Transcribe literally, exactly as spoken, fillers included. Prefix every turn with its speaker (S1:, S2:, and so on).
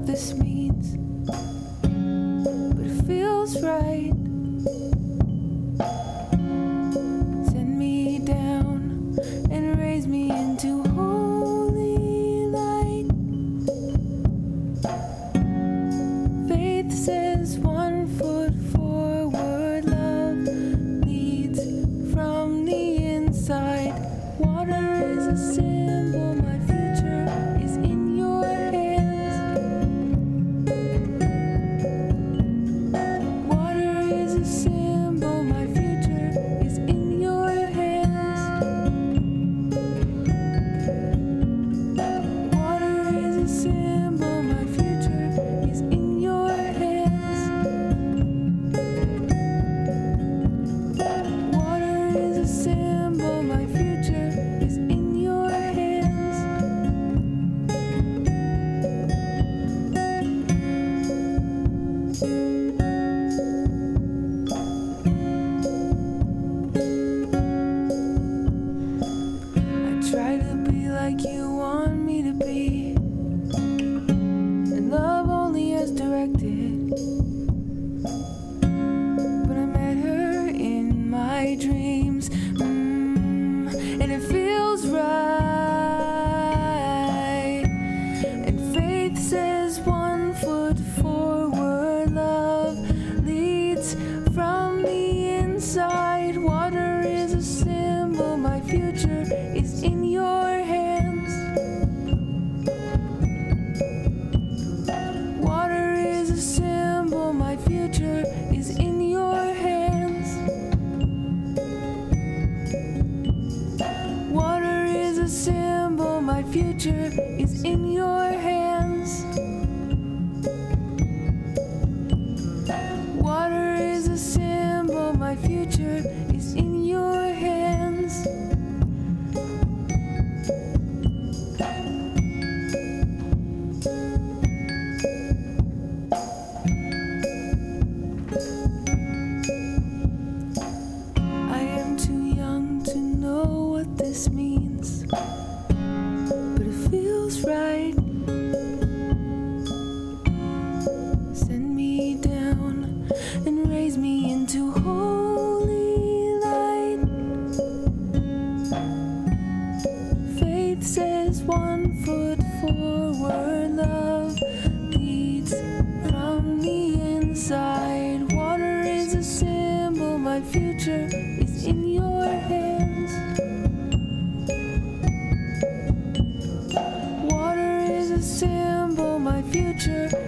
S1: what this means, but it feels right. Send me down and raise me into holy light. Faith says one foot forward, love leads from the inside. Water is a symbol, my future is in your hands. Water is a symbol, my future is in your hands. Water is a symbol, my future is in your hands. Water is a symbol, my future is in your hands. I try to be like you want me to be, and love only as directed. But I met her in my dreams, mm, and it feels right. And faith says one foot forward, love leads from the inside. Water is a symbol, my future is in your hands. Water is a symbol, my future is in your hands. Water is a symbol, my future is in your hands. Water is a symbol, my future is in your hands. I am too young to know what this means, but it feels right. Send me down and raise me into holy light. Faith says one foot forward, love leads from the inside. Water is a symbol, my future is in your hands. Water is a symbol, my future